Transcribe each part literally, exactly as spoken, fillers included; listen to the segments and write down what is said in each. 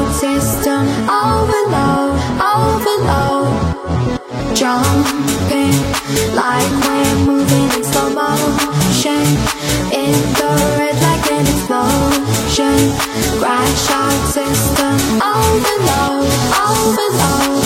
sound system overload, overload. Jumping like we're moving in slow motion. In the red like an explosion. Crash out system overload, overload.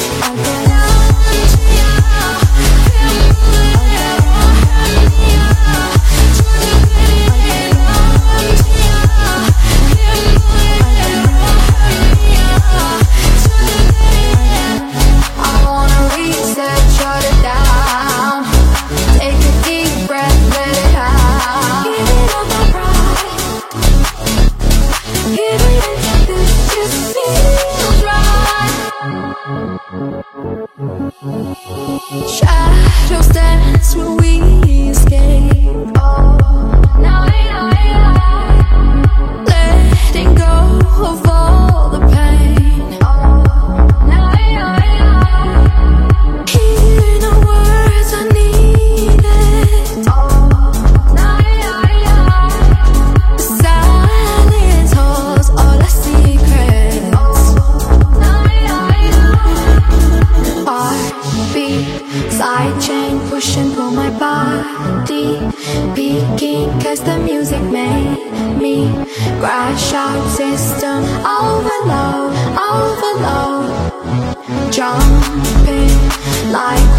Shadows dance when we escape. Oh, night, night, night. Letting go of all the pain. Oh, night, night, night. Hearing the words I needed. Oh, night, night, night. The silence holds all our secrets. Oh, night, night, night. Heartbeat. Side chain push and pull my body, peeking cause the music made me crash out system overload, overload. Jumping like